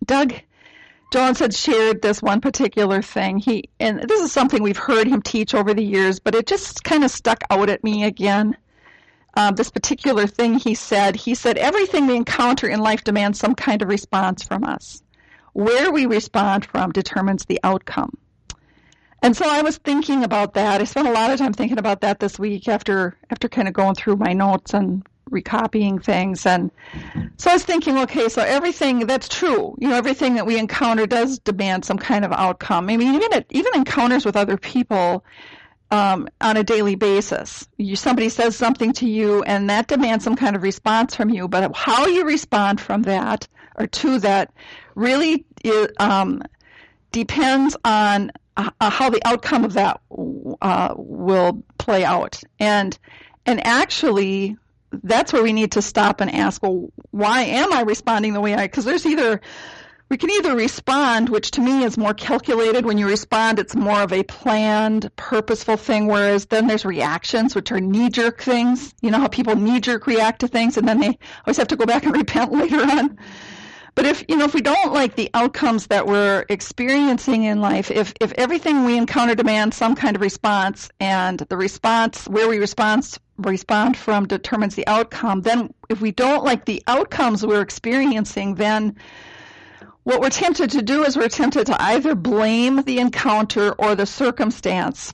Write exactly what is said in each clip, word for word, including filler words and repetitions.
Doug Jones had shared this one particular thing. He, and this is something we've heard him teach over the years, but it just kind of stuck out at me again. Uh, this particular thing he said, he said, everything we encounter in life demands some kind of response from us. Where we respond from determines the outcome. And so I was thinking about that. I spent a lot of time thinking about that this week after after kind of going through my notes and recopying things. And so I was thinking, okay, so everything that's true, you know, everything that we encounter does demand some kind of outcome. I mean, even at, even encounters with other people um, on a daily basis. You, somebody says something to you, and that demands some kind of response from you. But how you respond from that or to that really is, um, depends on uh, how the outcome of that uh, will play out. And and actually, that's where we need to stop and ask, well, why am I responding the way I, because there's either, we can either respond, which to me is more calculated. When you respond, it's more of a planned, purposeful thing, whereas then there's reactions, which are knee-jerk things. You know how people knee-jerk react to things, and then they always have to go back and repent later on. But if, you know, if we don't like the outcomes that we're experiencing in life, if, if everything we encounter demands some kind of response, and the response, where we respond, respond from determines the outcome, then if we don't like the outcomes we're experiencing, then what we're tempted to do is we're tempted to either blame the encounter or the circumstance,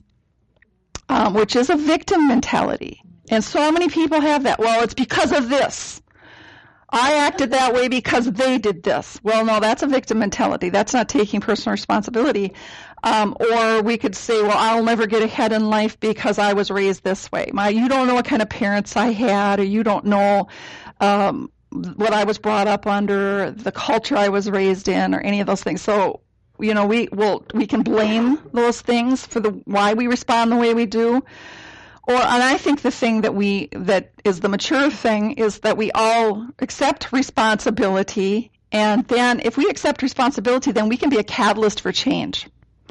um, which is a victim mentality. And so many people have that. Well, it's because of this. I acted that way because they did this. Well, no, that's a victim mentality. That's not taking personal responsibility. Um, or we could say, well, I'll never get ahead in life because I was raised this way. My, you don't know what kind of parents I had, or you don't know um, what I was brought up under, the culture I was raised in, or any of those things. So, you know, we will we can blame those things for the why we respond the way we do. Or, and I think the thing that we, that is the mature thing is that we all accept responsibility, and then if we accept responsibility, then we can be a catalyst for change.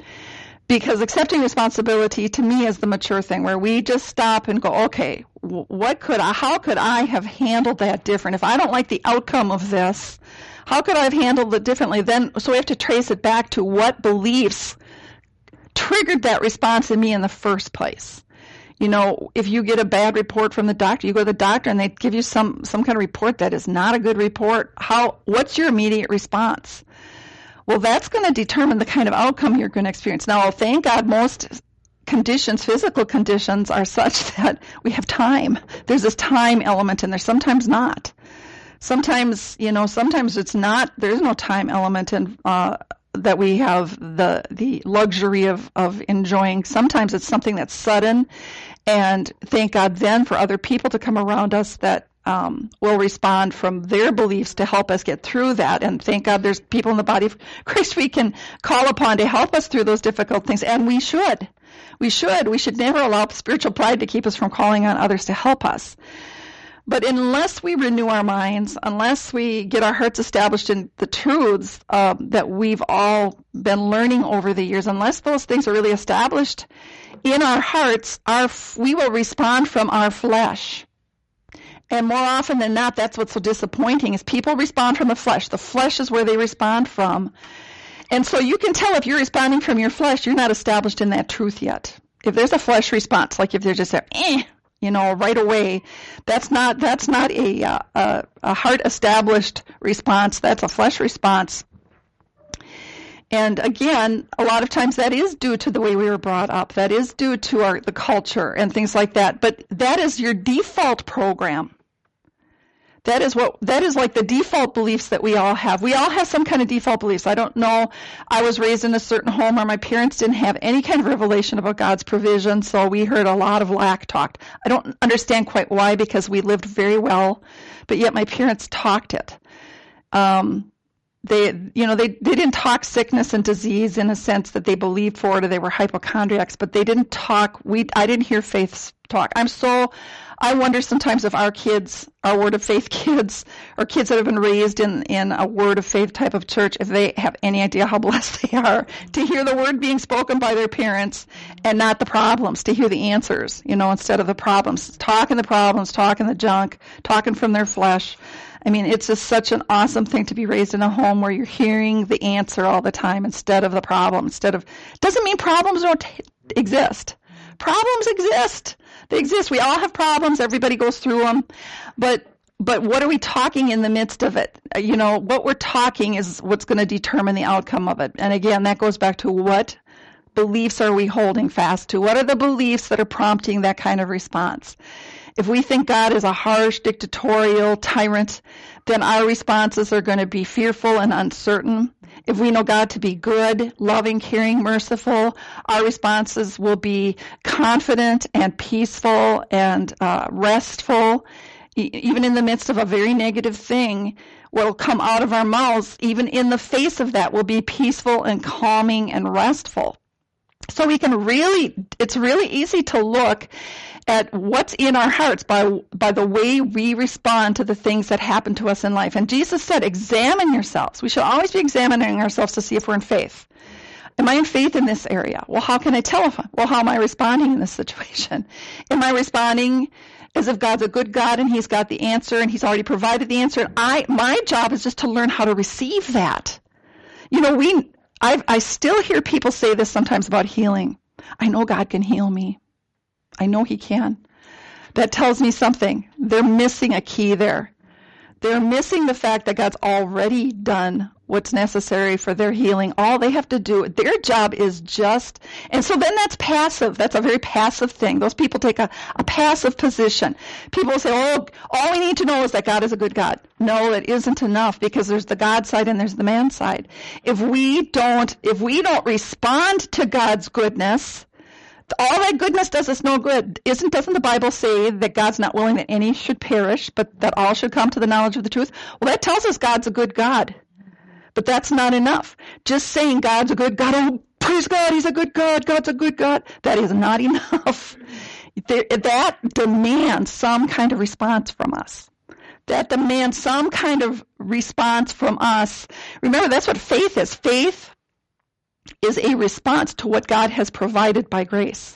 Because accepting responsibility to me is the mature thing, where we just stop and go, okay, what could I, how could I have handled that different? If I don't like the outcome of this, how could I have handled it differently? Then, so we have to trace it back to what beliefs triggered that response in me in the first place. You know, if you get a bad report from the doctor, you go to the doctor and they give you some, some kind of report that is not a good report. How, what's your immediate response? Well, that's going to determine the kind of outcome you're going to experience. Now, thank God most conditions, physical conditions, are such that we have time. There's this time element in there. Sometimes not. Sometimes, you know, sometimes it's not, there's no time element in, uh, that we have the the luxury of, of enjoying. Sometimes it's something that's sudden, and thank God then for other people to come around us that um, will respond from their beliefs to help us get through that. And thank God there's people in the body of Christ we can call upon to help us through those difficult things, and we should. We should. We should never allow spiritual pride to keep us from calling on others to help us. But unless we renew our minds, unless we get our hearts established in the truths uh, that we've all been learning over the years, unless those things are really established in our hearts, our we will respond from our flesh. And more often than not, that's what's so disappointing, is people respond from the flesh. The flesh is where they respond from. And so you can tell if you're responding from your flesh, you're not established in that truth yet. If there's a flesh response, like if they're just a, eh, you know, right away, that's not that's not a, uh, a a heart established response. That's a flesh response. And again, a lot of times that is due to the way we were brought up. That is due to our the culture and things like that. But that is your default program. That is what that is like the default beliefs that we all have. We all have some kind of default beliefs. I don't know. I was raised in a certain home where my parents didn't have any kind of revelation about God's provision, so we heard a lot of lack talked. I don't understand quite why, because we lived very well, but yet my parents talked it. Um, they, you know, they they didn't talk sickness and disease in a sense that they believed for it, or they were hypochondriacs, but they didn't talk. We I didn't hear faith talk. I'm so. I wonder sometimes if our kids, our Word of Faith kids, or kids that have been raised in, in a Word of Faith type of church, if they have any idea how blessed they are to hear the Word being spoken by their parents and not the problems, to hear the answers, you know, instead of the problems. Talking the problems, talking the junk, talking from their flesh. I mean, it's just such an awesome thing to be raised in a home where you're hearing the answer all the time instead of the problem. Instead of, doesn't mean problems don't t- exist. Problems exist. They exist. We all have problems. Everybody goes through them. But but what are we talking in the midst of it? You know, what we're talking is what's going to determine the outcome of it. And again, that goes back to what beliefs are we holding fast to? What are the beliefs that are prompting that kind of response? If we think God is a harsh, dictatorial tyrant, then our responses are going to be fearful and uncertain. If we know God to be good, loving, caring, merciful, our responses will be confident and peaceful and uh, restful. E- even in the midst of a very negative thing, what will come out of our mouths, even in the face of that, will be peaceful and calming and restful. So we can really, it's really easy to look at what's in our hearts by by the way we respond to the things that happen to us in life. And Jesus said, examine yourselves. We should always be examining ourselves to see if we're in faith. Am I in faith in this area? Well, how can I tell if, well, how am I responding in this situation? Am I responding as if God's a good God and he's got the answer and he's already provided the answer? And I, my job is just to learn how to receive that. You know, we, I, I still hear people say this sometimes about healing. I know God can heal me. I know he can. That tells me something. They're missing a key there. They're missing the fact that God's already done what's necessary for their healing. All they have to do, their job is just, and so then that's passive. That's a very passive thing. Those people take a, a passive position. People say, oh, all we need to know is that God is a good God. No, it isn't enough, because there's the God side and there's the man side. If we don't, if we don't respond to God's goodness, all that goodness does us no good. Isn't, doesn't the Bible say that God's not willing that any should perish, but that all should come to the knowledge of the truth? Well, that tells us God's a good God. But that's not enough. Just saying God's a good God, oh, praise God, he's a good God, God's a good God, that is not enough. That demands some kind of response from us. That demands some kind of response from us. Remember, that's what faith is. Faith is a response to what God has provided by grace.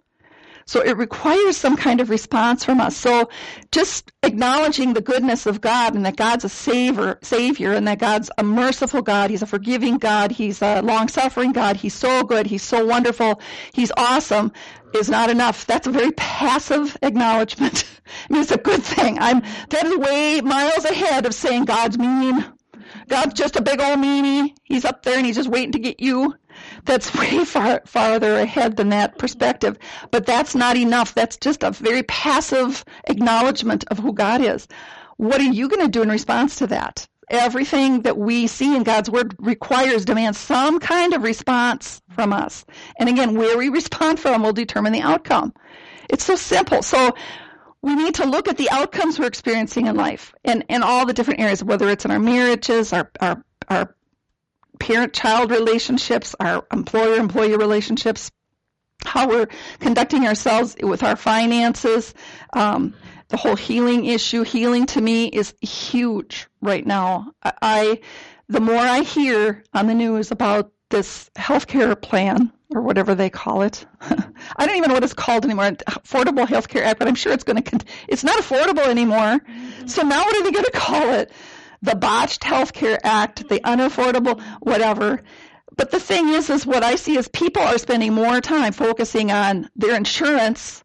So it requires some kind of response from us. So just acknowledging the goodness of God and that God's a savior, savior and that God's a merciful God, he's a forgiving God, he's a long-suffering God, he's so good, he's so wonderful, he's awesome, is not enough. That's a very passive acknowledgement. I mean, it's a good thing. I'm that is way miles ahead of saying God's mean. God's just a big old meanie. He's up there and he's just waiting to get you. That's way far farther ahead than that perspective. But that's not enough. That's just a very passive acknowledgement of who God is. What are you going to do in response to that? Everything that we see in God's Word requires, demands some kind of response from us. And again, where we respond from will determine the outcome. It's so simple. So we need to look at the outcomes we're experiencing in life and in all the different areas, whether it's in our marriages, our our, our parent-child relationships, our employer-employee relationships, how we're conducting ourselves with our finances, um, the whole healing issue. Healing to me is huge right now. I, the more I hear on the news about this healthcare plan, or whatever they call it. I don't even know what it's called anymore. Affordable Health Care Act, but I'm sure it's going to, it's not affordable anymore. Mm-hmm. So now what are they going to call it? The Botched Health Care Act, the unaffordable, whatever. But the thing is, is what I see is people are spending more time focusing on their insurance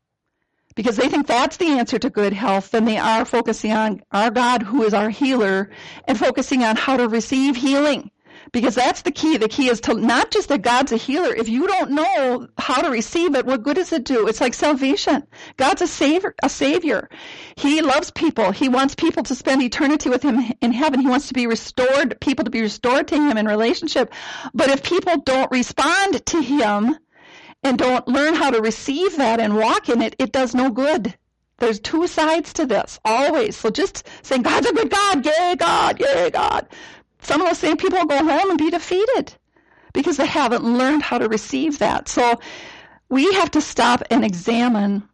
because they think that's the answer to good health than they are focusing on our God, who is our healer, and focusing on how to receive healing. Because that's the key. The key is to not just that God's a healer. If you don't know how to receive it, what good does it do? It's like salvation. God's a savior, a savior. He loves people. He wants people to spend eternity with him in heaven. He wants to be restored, people to be restored to him in relationship. But if people don't respond to him and don't learn how to receive that and walk in it, it does no good. There's two sides to this, always. So just saying, God's a good God, yay, God, yay, God. Some of those same people will go home and be defeated because they haven't learned how to receive that. So we have to stop and examine,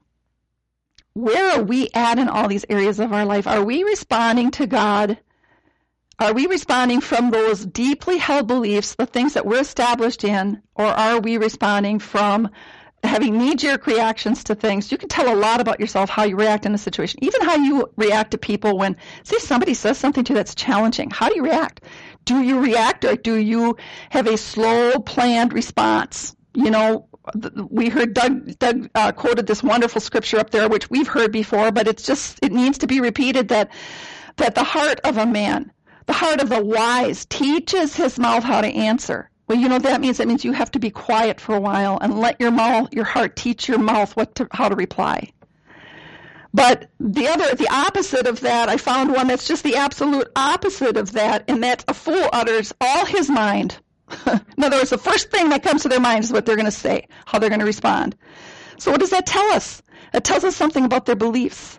where are we at in all these areas of our life? Are we responding to God? Are we responding from those deeply held beliefs, the things that we're established in, or are we responding from having knee-jerk reactions to things. You can tell a lot about yourself, how you react in a situation, even how you react to people when, say, somebody says something to you that's challenging. How do you react? Do you react, or do you have a slow, planned response? You know, we heard Doug, Doug uh, quoted this wonderful scripture up there, which we've heard before, but it's just, it needs to be repeated, that that the heart of a man, the heart of the wise, teaches his mouth how to answer. Well, you know what that means? That means you have to be quiet for a while and let your mouth, your heart teach your mouth what to, how to reply. But the other, the opposite of that, I found one that's just the absolute opposite of that, and that's a fool utters all his mind. In other words, the first thing that comes to their mind is what they're going to say, how they're going to respond. So what does that tell us? It tells us something about their beliefs.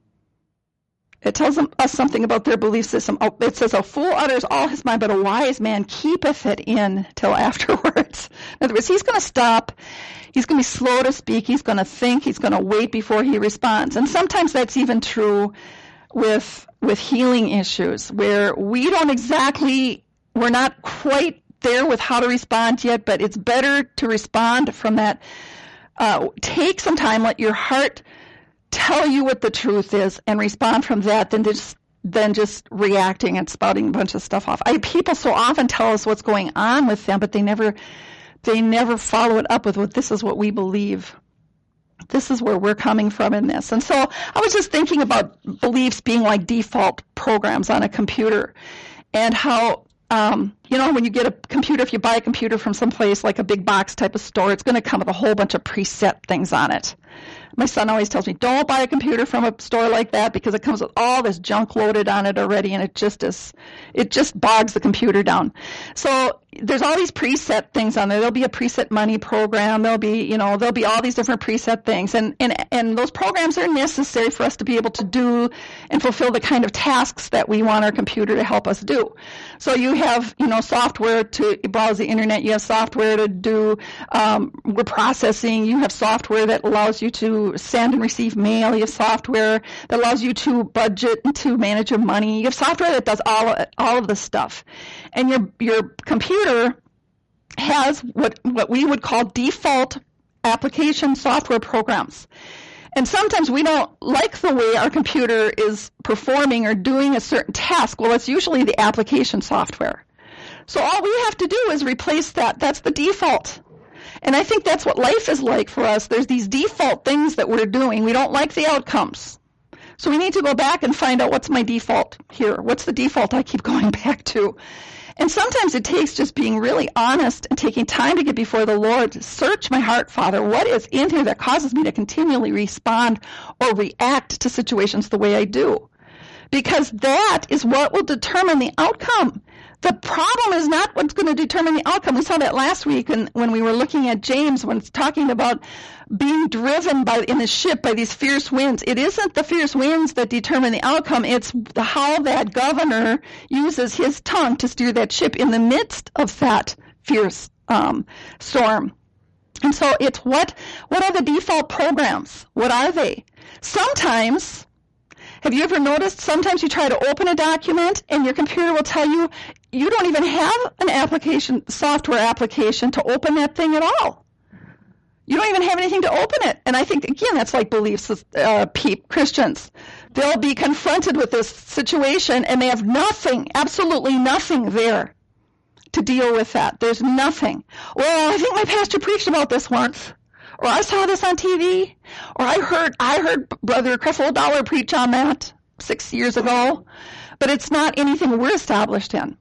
It tells them, us something about their belief system. It says, a fool utters all his mind, but a wise man keepeth it in till afterwards. In other words, he's going to stop. He's going to be slow to speak. He's going to think. He's going to wait before he responds. And sometimes that's even true with with healing issues, where we don't exactly, we're not quite there with how to respond yet, but it's better to respond from that. Uh, take some time, let your heart tell you what the truth is, and respond from that than just than just reacting and spouting a bunch of stuff off. I, people so often tell us what's going on with them, but they never they never follow it up with what this is what we believe. This is where we're coming from in this. And so I was just thinking about beliefs being like default programs on a computer, and how Um, you know, when you get a computer, if you buy a computer from someplace like a big box type of store, it's going to come with a whole bunch of preset things on it. My son always tells me, don't buy a computer from a store like that, because it comes with all this junk loaded on it already, and it just is, it just bogs the computer down. So there's all these preset things on there. There'll be a preset money program. There'll be, you know, there'll be all these different preset things. And, and, and those programs are necessary for us to be able to do and fulfill the kind of tasks that we want our computer to help us do. So you have, you know, software to browse the internet. You have software to do um, word processing. You have software that allows you to send and receive mail. You have software that allows you to budget and to manage your money. You have software that does all of, all of this stuff. And your your computer has what what we would call default application software programs. And sometimes we don't like the way our computer is performing or doing a certain task. Well, it's usually the application software. So all we have to do is replace that. That's the default. And I think that's what life is like for us. There's these default things that we're doing. We don't like the outcomes. So we need to go back and find out, what's my default here? What's the default I keep going back to? And sometimes it takes just being really honest and taking time to get before the Lord to search my heart, Father. What is in here that causes me to continually respond or react to situations the way I do? Because that is what will determine the outcome. The problem is not what's going to determine the outcome. We saw that last week when, when we were looking at James, when it's talking about being driven by in the ship by these fierce winds. It isn't the fierce winds that determine the outcome. It's how that governor uses his tongue to steer that ship in the midst of that fierce um, storm. And so it's what what are the default programs? What are they? Sometimes, have you ever noticed, sometimes you try to open a document and your computer will tell you you don't even have an application, software application to open that thing at all. You don't even have anything to open it. And I think, again, that's like beliefs, uh, peep, Christians. They'll be confronted with this situation and they have nothing, absolutely nothing there to deal with that. There's nothing. Well, I think my pastor preached about this once. Or I saw this on T V, or I heard I heard Brother Creflo Dollar preach on that six years ago, but it's not anything we're established in.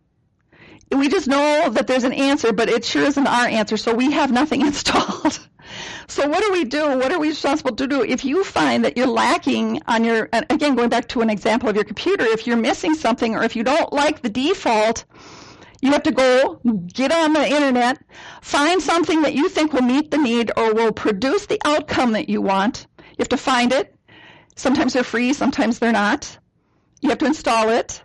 We just know that there's an answer, but it sure isn't our answer, so we have nothing installed. So what do we do? What are we responsible to do? If you find that you're lacking on your, again, going back to an example of your computer, if you're missing something or if you don't like the default, you have to go get on the internet, find something that you think will meet the need or will produce the outcome that you want. You have to find it. Sometimes they're free, sometimes they're not. You have to install it.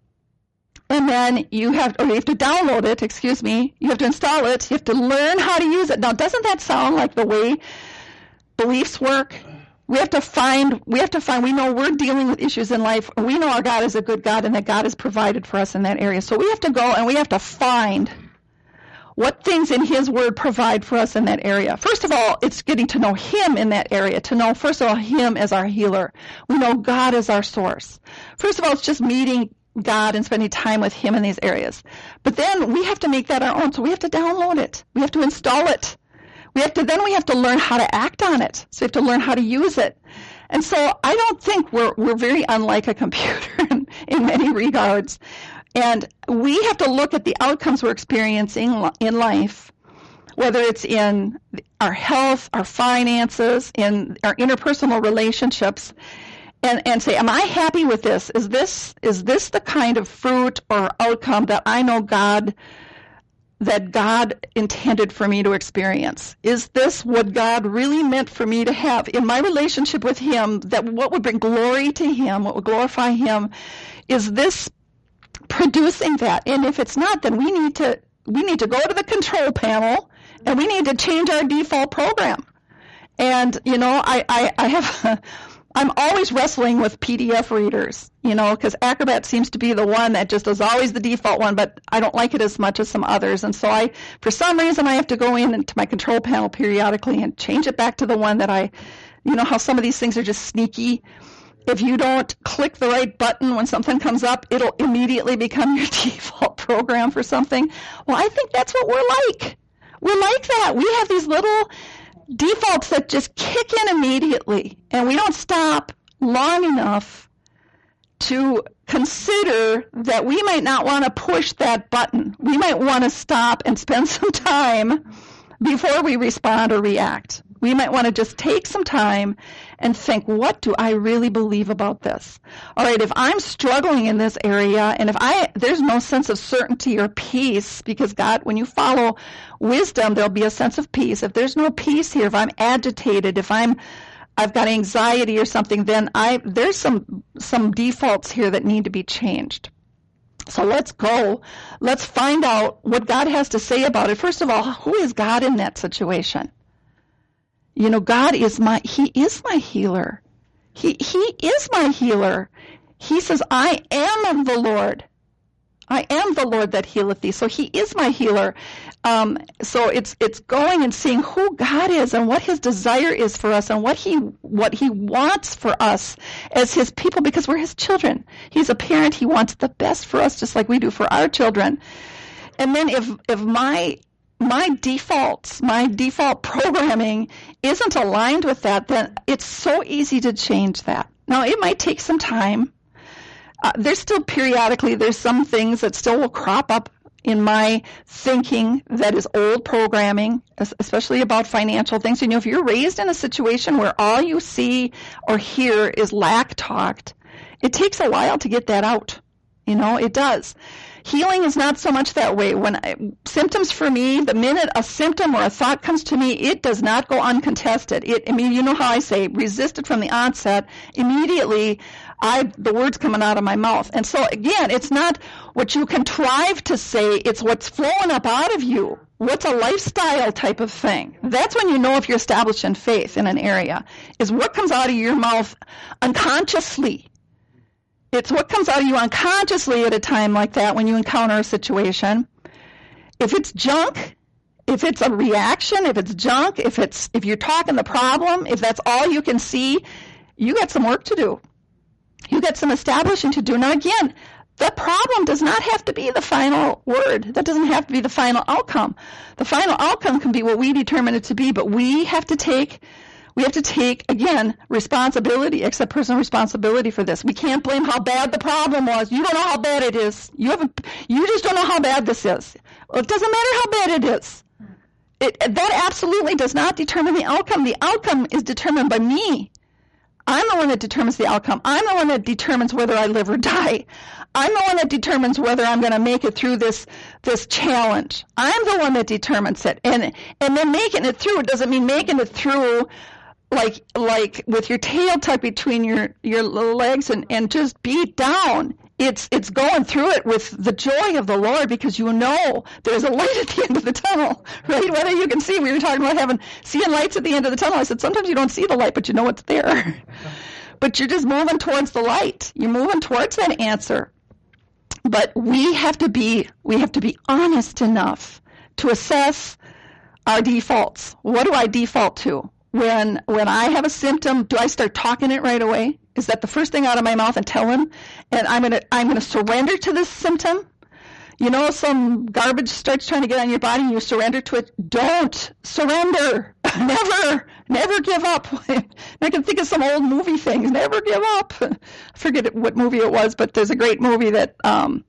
And then you have, or you have to download it, excuse me. You have to install it. You have to learn how to use it. Now, doesn't that sound like the way beliefs work? We have to find, we have to find, we know we're dealing with issues in life. We know our God is a good God and that God has provided for us in that area. So we have to go and we have to find What things in his word provide for us in that area? First of all, it's getting to know him in that area, to know, first of all, him as our healer. We know God as our source. First of all, it's just meeting God and spending time with him in these areas. But then we have to make that our own, so we have to download it. We have to install it. We have to, then we have to learn how to act on it. So we have to learn how to use it. And so I don't think we're, we're very unlike a computer in, in many regards. And we have to look at the outcomes we're experiencing in life, whether it's in our health, our finances, in our interpersonal relationships, and, and say, am I happy with this? Is this is this the kind of fruit or outcome that I know God, that God intended for me to experience? Is this what God really meant for me to have in my relationship with him, that what would bring glory to him, what would glorify him? Is this producing that? And if it's not, then we need to we need to go to the control panel and we need to change our default program. And you know, I I, I have I'm always wrestling with P D F readers, you know, because Acrobat seems to be the one that just is always the default one, but I don't like it as much as some others. And so I, for some reason, I have to go in into my control panel periodically and change it back to the one that I, you know, how some of these things are just sneaky. If you don't click the right button when something comes up, it'll immediately become your default program for something. Well, I think that's what we're like. We're like that. We have these little defaults that just kick in immediately, and we don't stop long enough to consider that we might not want to push that button. We might want to stop and spend some time before we respond or react. We might want to just take some time and think, what do I really believe about this? All right, if I'm struggling in this area, and if I there's no sense of certainty or peace, because God, when you follow wisdom, there'll be a sense of peace. If there's no peace here, if I'm agitated, if I'm I've got anxiety or something, then I there's some some defaults here that need to be changed. So let's go. Let's find out what God has to say about it. First of all, who is God in that situation? You know, God is my, he is my healer. He, he is my healer. He says, I am the Lord. I am the Lord that healeth thee. So he is my healer. Um, so it's, it's going and seeing who God is and what his desire is for us and what he, what he wants for us as his people, because we're his children. He's a parent. He wants the best for us, just like we do for our children. And then if, if my, my defaults, my default programming isn't aligned with that, then it's so easy to change that. Now, it might take some time. Uh, there's still periodically, there's some things that still will crop up in my thinking that is old programming, especially about financial things. You know, if you're raised in a situation where all you see or hear is lack talked, it takes a while to get that out. You know, it does. Healing is not so much that way. When I, symptoms for me, the minute a symptom or a thought comes to me, it does not go uncontested. It, I mean, you know how I say, resist it from the onset. Immediately, I the words coming out of my mouth. And so again, it's not what you contrive to say; it's what's flowing up out of you. What's a lifestyle type of thing? That's when you know if you're established in faith in an area. Is what comes out of your mouth unconsciously. It's what comes out of you unconsciously at a time like that when you encounter a situation. If it's junk, if it's a reaction, if it's junk, if it's if you're talking the problem, if that's all you can see, you got some work to do. You got some establishing to do. Now again, the problem does not have to be the final word. That doesn't have to be the final outcome. The final outcome can be what we determine it to be, but we have to take We have to take, again, responsibility, accept personal responsibility for this. We can't blame how bad the problem was. You don't know how bad it is. You haven't, you just don't know how bad this is. Well, it doesn't matter how bad it is. It, that absolutely does not determine the outcome. The outcome is determined by me. I'm the one that determines the outcome. I'm the one that determines whether I live or die. I'm the one that determines whether I'm going to make it through this this challenge. I'm the one that determines it. And and then making it through, it doesn't mean making it through like like with your tail tucked between your, your legs and, and just beat down. It's it's going through it with the joy of the Lord, because you know there's a light at the end of the tunnel, right? Whether you can see, we were talking about having seeing lights at the end of the tunnel. I said sometimes you don't see the light, but you know it's there. But you're just moving towards the light. You're moving towards that answer. But we have to be we have to be honest enough to assess our defaults. What do I default to? When when I have a symptom, do I start talking it right away? Is that the first thing out of my mouth and tell him? And I'm gonna I'm gonna surrender to this symptom? You know, some garbage starts trying to get on your body and you surrender to it. Don't surrender. Never, never give up. I can think of some old movie things. Never give up. I forget what movie it was, but there's a great movie that um,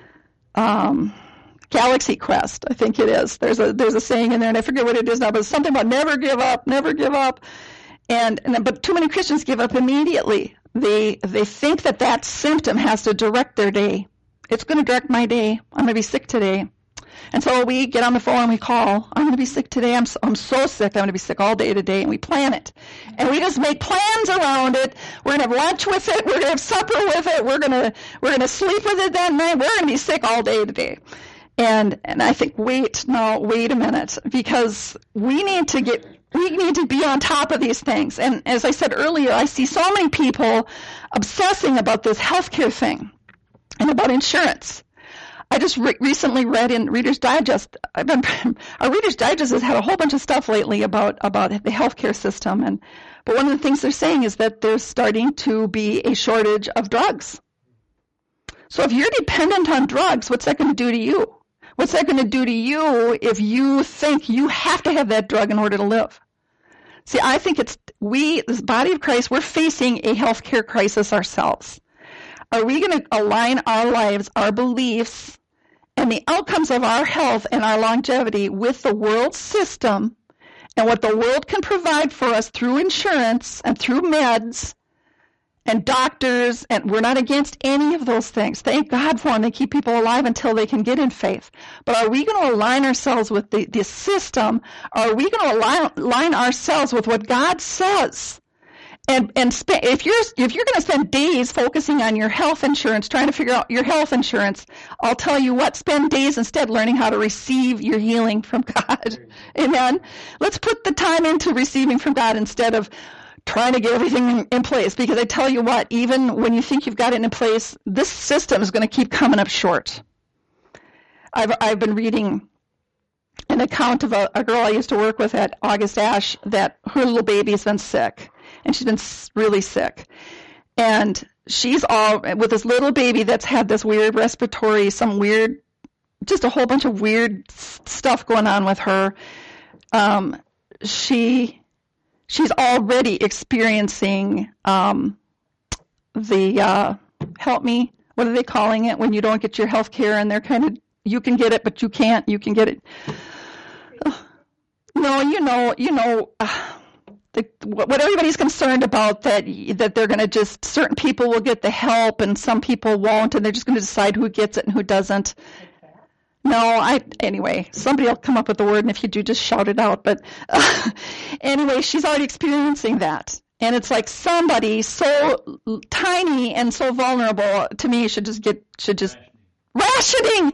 um, Galaxy Quest, I think it is. There's a there's a saying in there, and I forget what it is now, but it's something about never give up, never give up. And, and but too many Christians give up immediately. They they think that that symptom has to direct their day. It's going to direct my day. I'm going to be sick today. And so we get on the phone and we call. I'm going to be sick today. I'm so, I'm so sick. I'm going to be sick all day today. And we plan it. And we just make plans around it. We're going to have lunch with it. We're going to have supper with it. We're going to we're going to sleep with it that night. We're going to be sick all day today. And and I think, wait, no, wait a minute, because we need to get we need to be on top of these things. And as I said earlier, I see so many people obsessing about this healthcare thing and about insurance. I just re- recently read in Reader's Digest. I've been our Reader's Digest has had a whole bunch of stuff lately about about the healthcare system, and but one of the things they're saying is that there's starting to be a shortage of drugs. So if you're dependent on drugs, what's that going to do to you? What's that going to do to you if you think you have to have that drug in order to live? See, I think it's we, this body of Christ, we're facing a healthcare crisis ourselves. Are we going to align our lives, our beliefs, and the outcomes of our health and our longevity with the world system and what the world can provide for us through insurance and through meds and doctors? And we're not against any of those things. Thank God for them. They keep people alive until they can get in faith. But are we going to align ourselves with the, the system? Are we going to align, align ourselves with what God says? And and sp- if you're if you're going to spend days focusing on your health insurance, trying to figure out your health insurance, I'll tell you what, spend days instead learning how to receive your healing from God. Amen. Let's put the time into receiving from God instead of trying to get everything in, in place. Because I tell you what, even when you think you've got it in place, this system is going to keep coming up short. I've I've been reading an account of a, a girl I used to work with at August Ash that her little baby has been sick. And she's been really sick. And she's all with this little baby that's had this weird respiratory, some weird, just a whole bunch of weird stuff going on with her. Um, she, she's already experiencing um, the, uh, help me, what are they calling it when you don't get your health care and they're kind of, you can get it, but you can't, you can get it. Uh, no, you know, you know, uh, The, what everybody's concerned about, that that they're going to just, certain people will get the help and some people won't, and they're just going to decide who gets it and who doesn't. No, I, anyway, somebody will come up with the word, and if you do, just shout it out. But uh, anyway, she's already experiencing that. And it's like somebody so tiny and so vulnerable, to me, should just get, should just, rationing!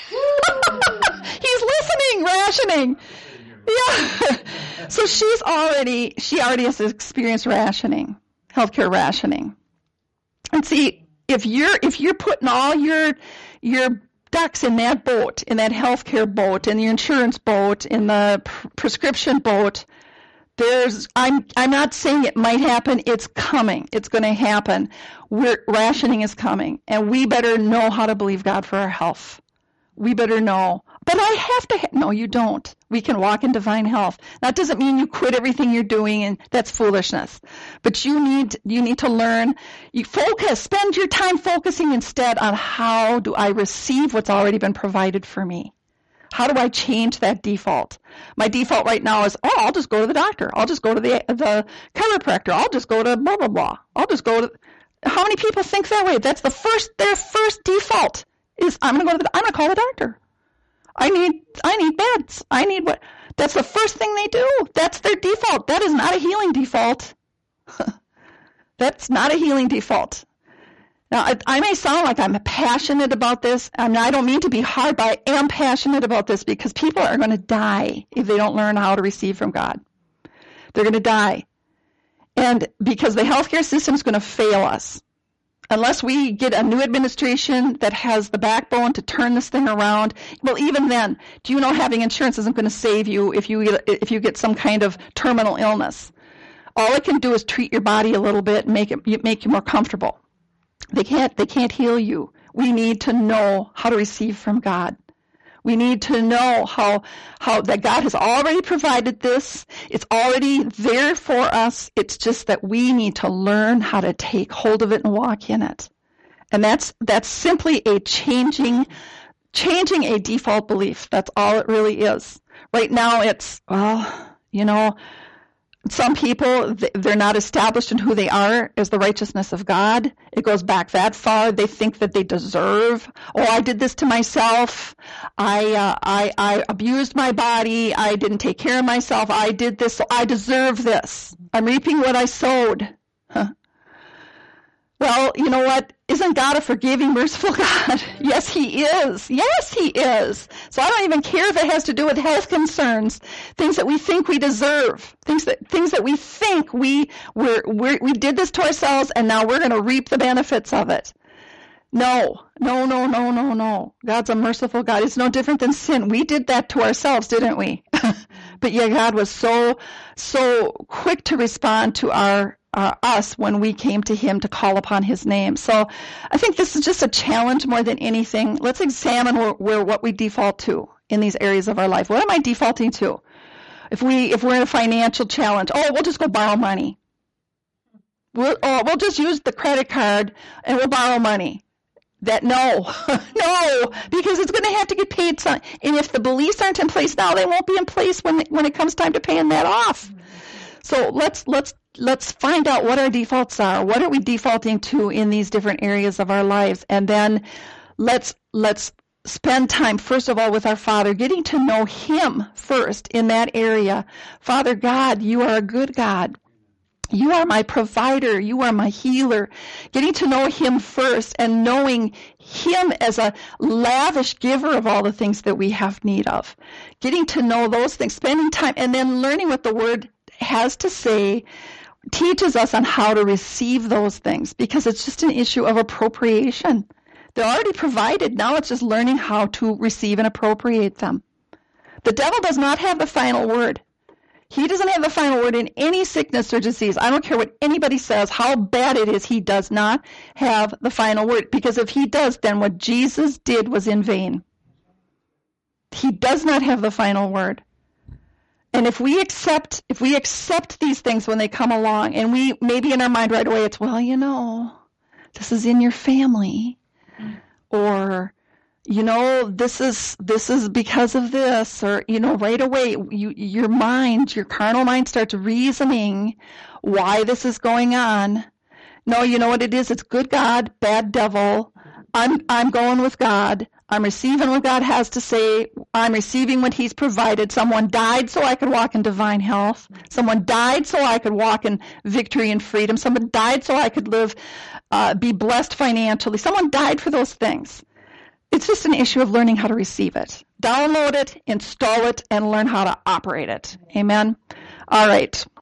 He's listening, rationing! Yeah. So she's already, she already has experienced rationing, healthcare rationing. And see, if you're, if you're putting all your, your ducks in that boat, in that healthcare boat, in the insurance boat, in the pr- prescription boat, there's, I'm, I'm not saying it might happen. It's coming. It's going to happen. We're, rationing is coming, and we better know how to believe God for our health. We better know. But I have to, ha- no, you don't. We can walk in divine health. That doesn't mean you quit everything you're doing, and that's foolishness. But you need, you need to learn, you focus, spend your time focusing instead on how do I receive what's already been provided for me? How do I change that default? My default right now is, oh, I'll just go to the doctor. I'll just go to the, the chiropractor. I'll just go to blah, blah, blah. I'll just go to, how many people think that way? That's the first, their first default is, I'm going to go to the, I'm going to call the doctor. I need, I need meds. I need what? That's the first thing they do. That's their default. That is not a healing default. That's not a healing default. Now, I, I may sound like I'm passionate about this. I mean, I don't mean to be hard, but I am passionate about this because people are going to die if they don't learn how to receive from God. They're going to die. And because the healthcare system is going to fail us. Unless we get a new administration that has the backbone to turn this thing around, well, even then, do you know having insurance isn't going to save you if you get, if you get some kind of terminal illness? All it can do is treat your body a little bit and make it make you more comfortable. They can't they can't heal you. We need to know how to receive from God. We need to know how how that God has already provided this. It's already there for us. It's just that we need to learn how to take hold of it and walk in it. And that's that's simply a changing changing a default belief. That's all it really is. Right now it's, well, you know, some people, they're not established in who they are as the righteousness of God. It goes back that far. They think that they deserve. Oh, I did this to myself. I, uh, I, I abused my body. I didn't take care of myself. I did this, so I deserve this. I'm reaping what I sowed. Huh. Well, you know what? Isn't God a forgiving, merciful God? Yes, He is. Yes, He is. So I don't even care if it has to do with health concerns, things that we think we deserve, things that things that we think we we're, we're, we did this to ourselves, and now we're going to reap the benefits of it. No, no, no, no, no, no. God's a merciful God. It's no different than sin. We did that to ourselves, didn't we? But yeah, God was so so quick to respond to our Uh, us when we came to Him to call upon His name. So I think this is just a challenge more than anything. Let's examine where, where what we default to in these areas of our life. What am I defaulting to? If we if we're in a financial challenge, oh, we'll just go borrow money. We'll oh, we'll just use the credit card and we'll borrow money. That no, no, because it's going to have to get paid. Some, and if the beliefs aren't in place now, they won't be in place when when it comes time to paying that off. So let's let's let's find out what our defaults are. What are we defaulting to in these different areas of our lives? And then let's let's spend time, first of all, with our Father, getting to know Him first in that area. Father God, You are a good God. You are my provider. You are my healer. Getting to know Him first and knowing Him as a lavish giver of all the things that we have need of. Getting to know those things, spending time, and then learning what the Word has to say, teaches us on how to receive those things, because it's just an issue of appropriation. They're already provided. Now it's just learning how to receive and appropriate them. The devil does not have the final word. He doesn't have the final word in any sickness or disease. I don't care what anybody says, how bad it is. He does not have the final word, because if he does, then what Jesus did was in vain. He does not have the final word. And if we accept, if we accept these things when they come along, and we maybe in our mind right away, it's, well, you know, this is in your family, or, you know, this is this is because of this, or, you know, right away, you, your mind, your carnal mind starts reasoning why this is going on. No, you know what it is? It's good God, bad devil. I'm I'm going with God. I'm receiving what God has to say. I'm receiving what He's provided. Someone died so I could walk in divine health. Someone died so I could walk in victory and freedom. Someone died so I could live, uh, be blessed financially. Someone died for those things. It's just an issue of learning how to receive it. Download it, install it, and learn how to operate it. Amen? All right.